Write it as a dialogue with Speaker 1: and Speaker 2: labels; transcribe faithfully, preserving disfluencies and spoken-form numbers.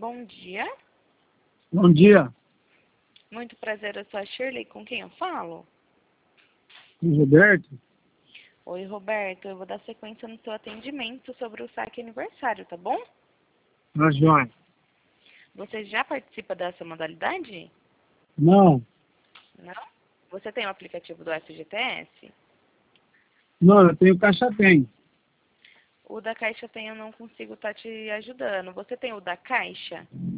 Speaker 1: Bom dia.
Speaker 2: Bom dia,
Speaker 1: Muito prazer, eu sou a Shirley. Com quem eu falo?
Speaker 2: Roberto.
Speaker 1: Oi, Roberto. Eu vou dar sequência no seu atendimento sobre o saque aniversário, tá bom?
Speaker 2: Tá joia.
Speaker 1: Você já participa dessa modalidade?
Speaker 2: Não,
Speaker 1: Não? Você tem o aplicativo do F G T S?
Speaker 2: não, eu tenho Caixa Tem.
Speaker 1: O da Caixa tem, eu não consigo estar te ajudando. Você tem o da Caixa?